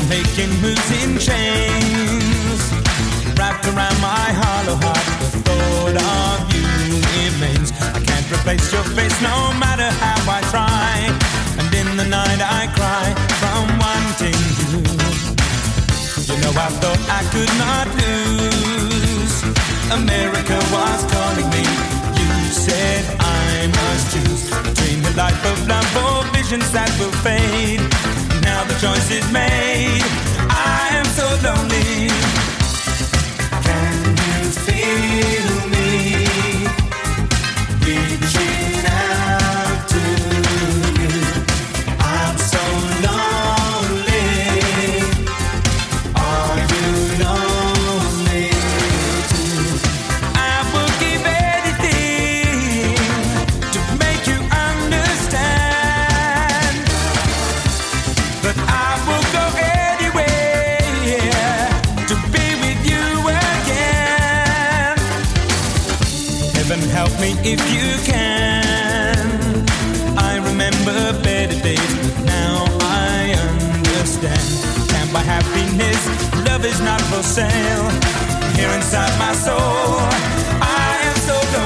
making moves in chains. Wrapped around my hollow heart, the thought of you remains. I can't replace your face no matter how I try. And in the night I cry from wanting you. You know I thought I could not lose. America was calling me. You said I must choose between the life of love or visions that will fade. Now the choice is made. I am so lonely. Can you feel me reaching out to you? I'm so lonely. Are you lonely too? I will give anything to make you understand, but I will go anywhere to be with you again. Heaven help me if you can. I remember better days, but now I understand. Can't buy happiness, love is not for sale. Here inside my soul, I am so lonely.